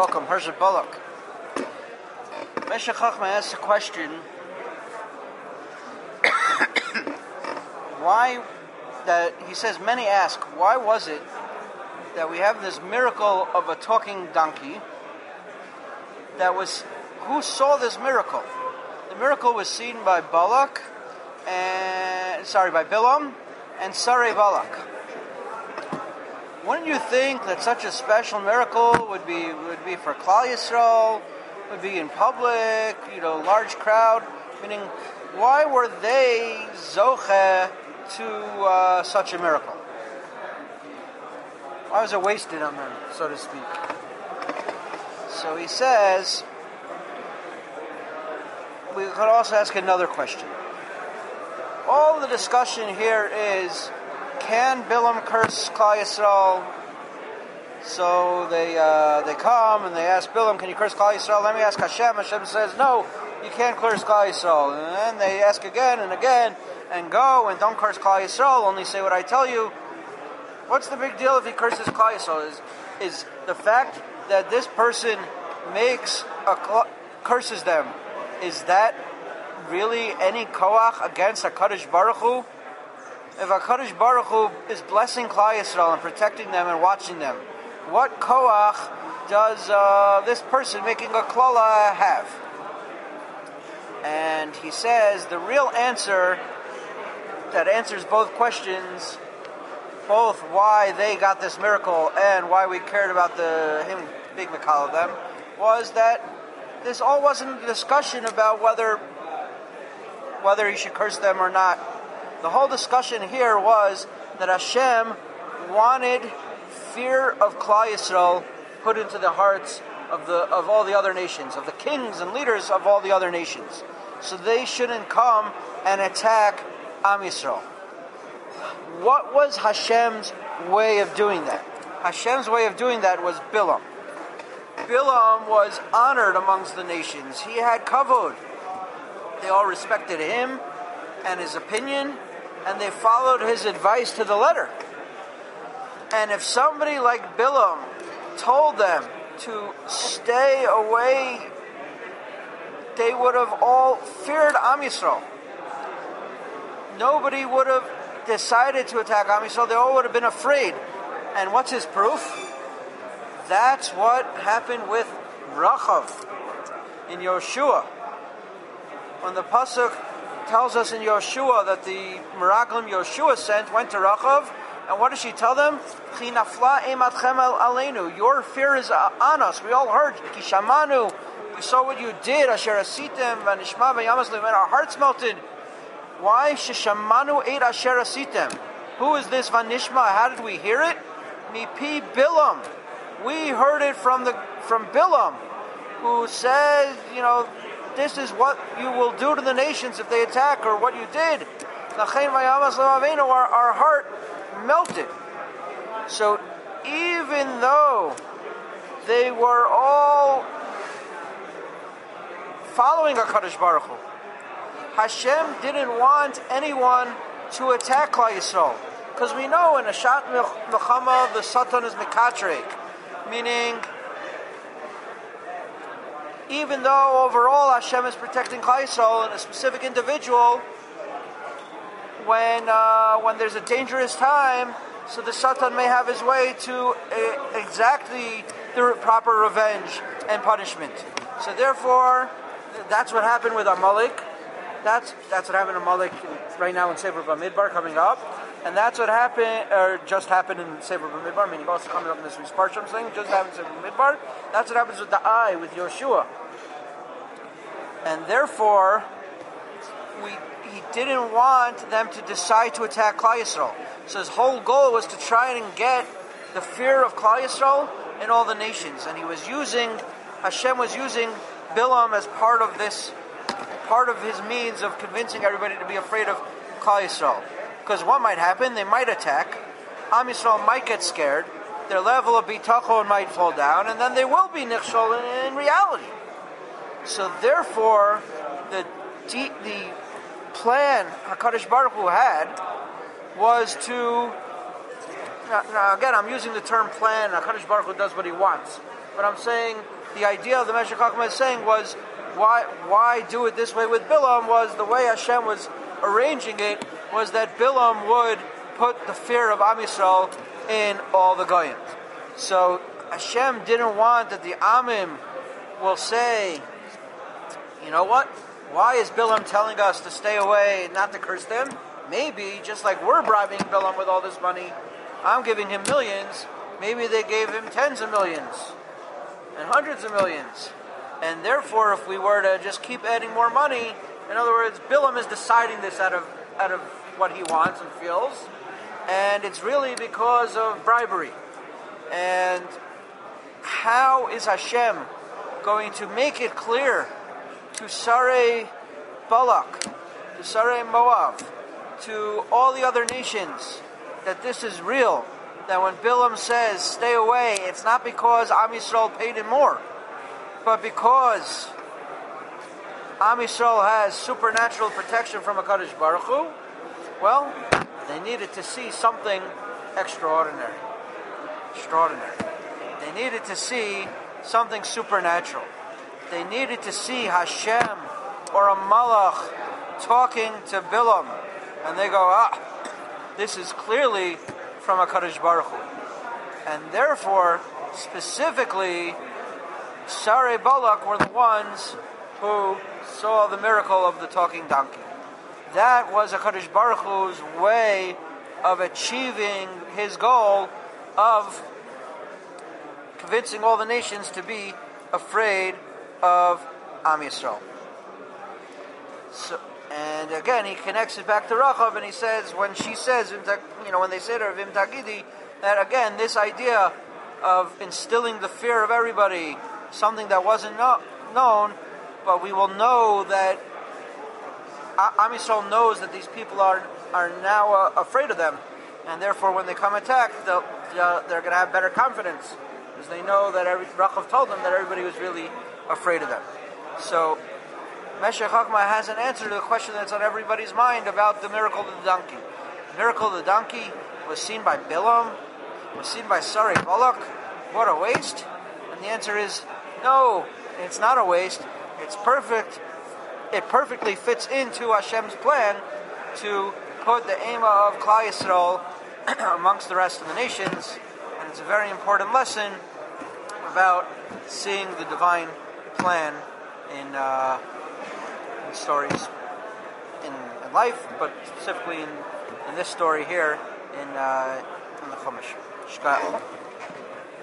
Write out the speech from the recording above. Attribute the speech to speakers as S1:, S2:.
S1: Welcome, Hershey Bullock. Meshech Chochmah asks a question. Why, that he says, many ask, why was it that we have this miracle of a talking donkey who saw this miracle? The miracle was seen by Bilam and Sarai Balak. Wouldn't you think that such a special miracle would be for Klal Yisrael, would be in public, large crowd? Meaning, why were they zocheh to such a miracle? Why was it wasted on them, so to speak? So he says, we could also ask another question. All the discussion here is, can Bilam curse Klal Yisrael? So they come and they ask Bilam, can you curse Klal Yisrael? Let me ask Hashem. Hashem says, no, you can't curse Klal Yisrael. And then they ask again and again, and go and don't curse Klal Yisrael, only say what I tell you. What's the big deal if he curses Klal Yisrael? Is the fact that this person curses them, is that really any koach against HaKadosh Baruch Hu? If HaKadosh Baruch Hu is blessing Klal Yisrael and protecting them and watching them, what koach does this person making a klala have? And he says the real answer that answers both questions, both why they got this miracle and why we cared about him big mikal of them, was that this all wasn't a discussion about whether he should curse them or not. The whole discussion here was that Hashem wanted fear of Klal Yisrael put into the hearts of all the other nations, of the kings and leaders of all the other nations, so they shouldn't come and attack Am Yisrael. What was Hashem's way of doing that? Hashem's way of doing that was Bilam. Bilam was honored amongst the nations. He had kavod. They all respected him and his opinion, and they followed his advice to the letter. And if somebody like Bilam told them to stay away, they would have all feared Am Yisrael. Nobody would have decided to attack Am Yisrael. They all would have been afraid. And what's his proof? That's what happened with Rachav in Yoshua. When the pasuk tells us in Yoshua that the Meraglim Yoshua sent went to Rachav, and what does she tell them? Chi nafla eimatchem el aleinu. Your fear is on us. We all heard. Ki shamanu. We saw what you did. Asher asitem v'nishma v'yamas and our hearts melted. Why? Sheshamanu eit asher asitem. Who is this vanishma? How did we hear it? Mipi Bilam. We heard it from Bilam, who says, this is what you will do to the nations if they attack, or what you did. Our heart melted. So even though they were all following HaKadosh Baruch Hu, Hashem didn't want anyone to attack Klal Yisrael. Because we know in a Shat Milchama the Satan is Mekatrek, meaning even though overall Hashem is protecting Klal Yisrael and a specific individual, when there's a dangerous time, so the Satan may have his way to exactly the proper revenge and punishment. So therefore, that's what happened with Amalek. That's what happened to Amalek right now in Sefer Bamidbar coming up. And that's what happened, or just happened in Sefer Bamidbar, meaning also coming up in this week's Parsha, I'm saying, just happened in Sefer Bamidbar. That's what happens with the eye, with Yoshua. And therefore, he didn't want them to decide to attack Klal Yisrael. So his whole goal was to try and get the fear of Klal Yisrael in all the nations. And Hashem was using Bilam as part of his means of convincing everybody to be afraid of Klal Yisrael. Because what might happen? They might attack. Am Yisrael might get scared. Their level of bitachon might fall down, and then they will be nichshol in reality. So therefore, the plan HaKadosh Baruch Hu had was to... Now again, I'm using the term plan. HaKadosh Baruch Hu does what he wants. But I'm saying the idea of the Meshech Chochmah is saying was, why do it this way with Bilam? Was the way Hashem was arranging it was that Bilam would put the fear of Am Yisrael in all the Goyim. So Hashem didn't want that the Amim will say, you know what? Why is Bilam telling us to stay away and not to curse them? Maybe, just like we're bribing Bilam with all this money, I'm giving him millions, maybe they gave him tens of millions and hundreds of millions. And therefore, if we were to just keep adding more money, in other words, Bilam is deciding this out of what he wants and feels, and it's really because of bribery. And how is Hashem going to make it clear to Sarei Balak, to Sarei Moab, to all the other nations that this is real? That when Bilam says, stay away, it's not because Am Yisrael paid him more, but because Am Yisrael has supernatural protection from HaKadosh Baruch Hu. Well, they needed to see something extraordinary. They needed to see something supernatural. They needed to see Hashem or a Malach talking to Bilam, and they go, this is clearly from HaKadosh Baruch Hu. And therefore, specifically, Sarei Balak were the ones who saw the miracle of the talking donkey. That was HaKadosh Baruch Hu's way of achieving his goal of convincing all the nations to be afraid of Am Yisrael. So, and again, he connects it back to Rachav, and he says, when she says, when they say to her, Vim Tagidi, that again, this idea of instilling the fear of everybody, something that wasn't known, but we will know that Am Yisrael knows that these people are now afraid of them, and therefore when they come attack, they're going to have better confidence, because they know that Rachav told them that everybody was really afraid of them. So Meshech Chochmah has an answer to the question that's on everybody's mind about the miracle of the donkey. The miracle of the donkey was seen by Bilam, was seen by Sarei Balak. What a waste! And the answer is no, it's not a waste. It's perfect. It perfectly fits into Hashem's plan to put the Ema of Klal Yisrael amongst the rest of the nations, and it's a very important lesson about seeing the divine plan in stories in life, but specifically in this story here in the Chumash. Shkach.